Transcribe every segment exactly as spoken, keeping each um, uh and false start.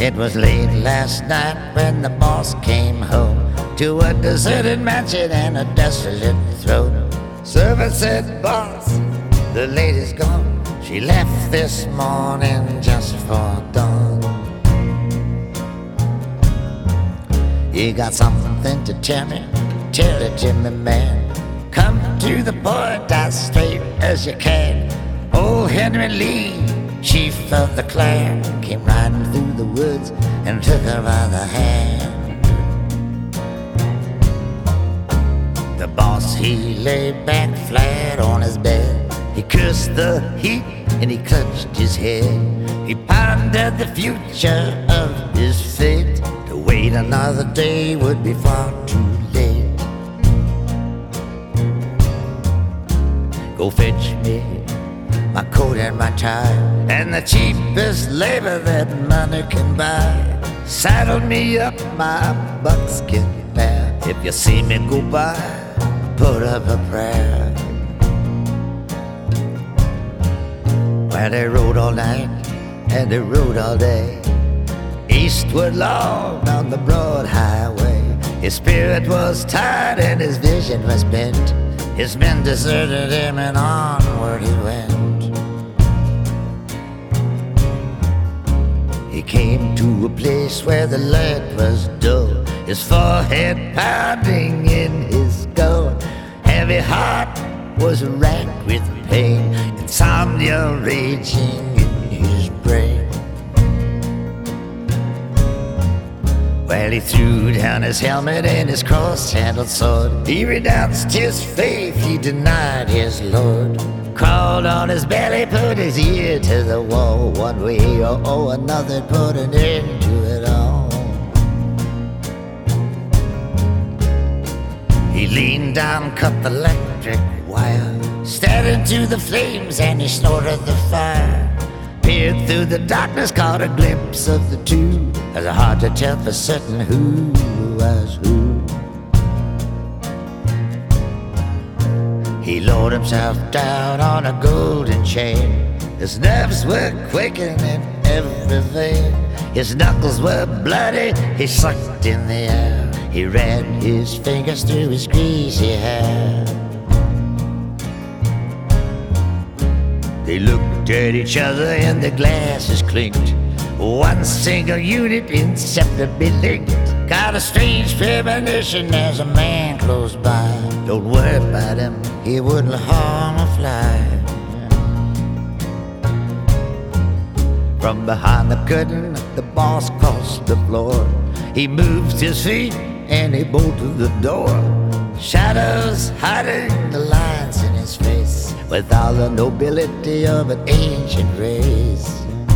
It was late last night when the boss came home to a deserted mansion and a desolate throne. Servant said, "Boss, the lady's gone. She left this morning just for dawn." "You got something to tell me? Tell it to me, man. Come to the point as straight as you can." Old Henry Lee, chief of the clan, came riding through the woods and took her by the hand. The boss, he lay back flat on his bed. He cursed the heat and he clutched his head. He pondered the future of his fate. To wait another day would be far too late. "Go fetch me my coat and my tie, and the cheapest labor that money can buy. Saddle me up my buckskin mare. If you see me go by, put up a prayer." Well, they rode all night and they rode all day, eastward long on the broad highway. His spirit was tired and his vision was bent. His men deserted him and onward he went. He came to a place where the light was dull, his forehead pounding in his skull. Heavy heart was racked with pain, insomnia raging in his brain. Well, he threw down his helmet and his cross-handled sword. He renounced his faith, he denied his Lord. Crawled on his belly, put his ear to the wall. One way or oh, another, put an end to it all. He leaned down, cut the electric wire, stared into the flames and he snorted the fire. Peered through the darkness, caught a glimpse of the two. It's hard to tell for certain who was who. He lowered himself down on a golden chain. His nerves were quaking in every vein. His knuckles were bloody, he sucked in the air. He ran his fingers through his greasy hair. They looked at each other and the glasses clinked. One single unit inseparably linked. Got a strange premonition, there's a man close by. Don't worry about him, he wouldn't harm a fly. From behind the curtain, the boss crossed the floor. He moved his feet and he bolted the door. Shadows hiding the lines in his face, with all the nobility of an ancient race.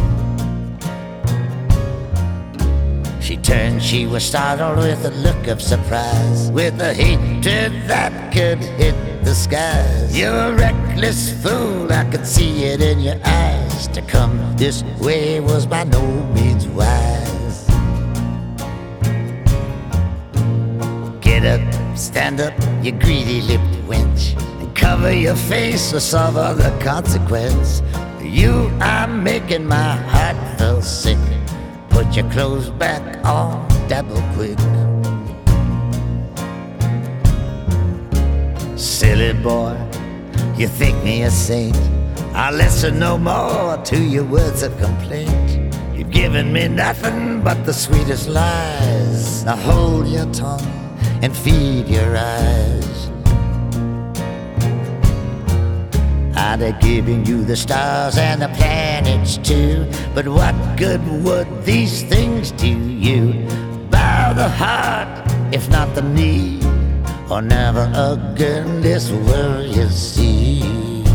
She turned, she was startled with a look of surprise, with a hatred that could hit the skies. You're a reckless fool, I could see it in your eyes. To come this way was by no means wise. Get up, stand up, you greedy-lipped wench, and cover your face or suffer the consequence. You are making my heart feel sick. Put your clothes back on, double quick. Silly boy, you think me a saint. I'll listen no more to your words of complaint. You've given me nothing but the sweetest lies. Now hold your tongue and feed your eyes. I'd have given you the stars and the planets too, but what good would these things do you? Bow the heart, if not the knee, or never again this world you'll see.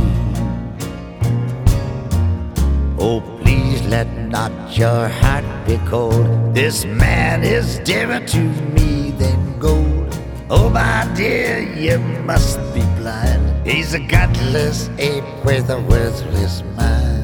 Oh, please let not your heart be cold. This man is dearer to me than gold. Oh, my dear, you must be blind. He's a gutless ape with a worthless mind.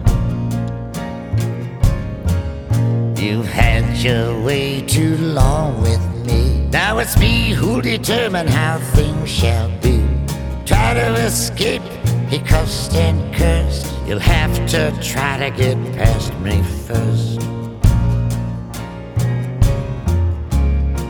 You've had your way too long with me. Now it's me who'll determine how things shall be. Try to escape, he cussed and cursed. You'll have to try to get past me first.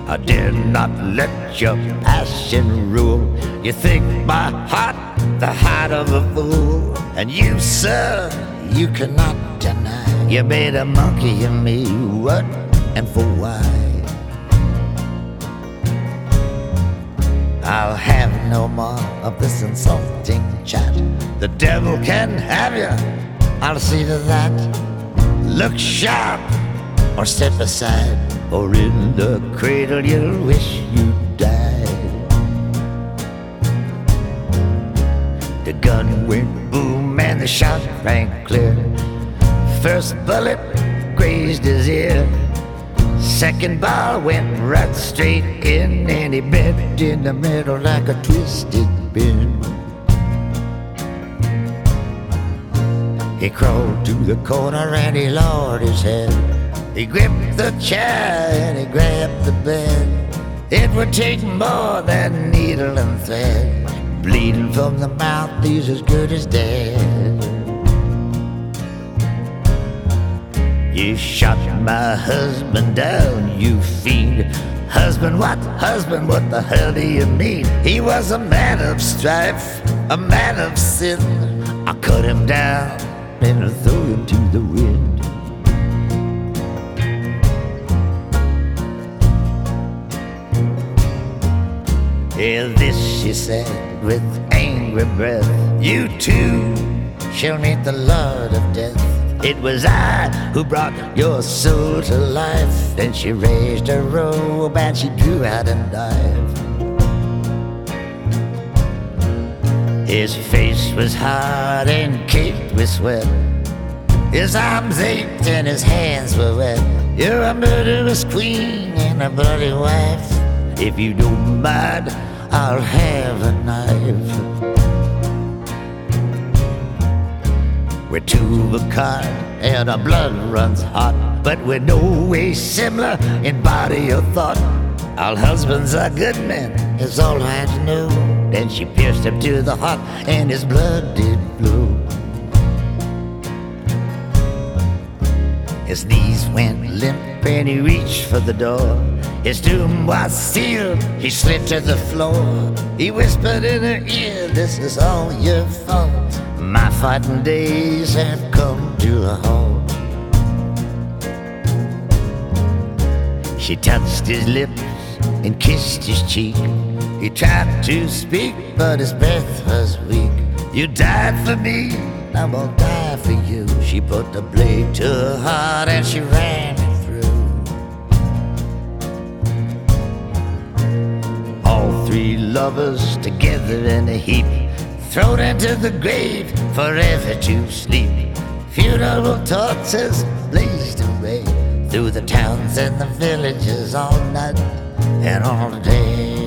I dare not let your passion rule. You think my heart the heart of a fool, and you, sir, you cannot deny you made a monkey of me. What and for why? I'll have no more of this insulting chat. The devil can have you, I'll see to that. Look sharp or step aside, or in the cradle you'll wish you died. The gun went boom and the shot rang clear. First bullet grazed his ear. Second ball went right straight in, and he bent in the middle like a twisted pin. He crawled to the corner and he lowered his head. He gripped the chair and he grabbed the bed. It would take more than needle and thread. Bleeding from the mouth, he's as good as dead. You shot my husband down, you fiend. Husband, what? Husband, what the hell do you mean? He was a man of strife, a man of sin. I cut him down and threw him to the wind. Yeah, this she said with angry breath. You too shall meet the Lord of Death. It was I who brought your soul to life. Then she raised her robe and she drew out a knife. His face was hard and caked with sweat. His arms ached and his hands were wet. You're a murderous queen and a bloody wife. If you don't mind, I'll have a knife. We're two of a kind and our blood runs hot, but we're no way similar in body or thought. Our husbands are good men, is all I know. Then she pierced him to the heart and his blood did flow. His knees went limp and he reached for the door. His doom was sealed, he slid to the floor. He whispered in her ear, this is all your fault. My fighting days have come to a halt. She touched his lips and kissed his cheek. He tried to speak, but his breath was weak. You died for me, I will die for you. She put the blade to her heart and she ran it through. All three lovers together in a heap, thrown into the grave, forever to sleep. Funeral torches blazed away through the towns and the villages all night and all day.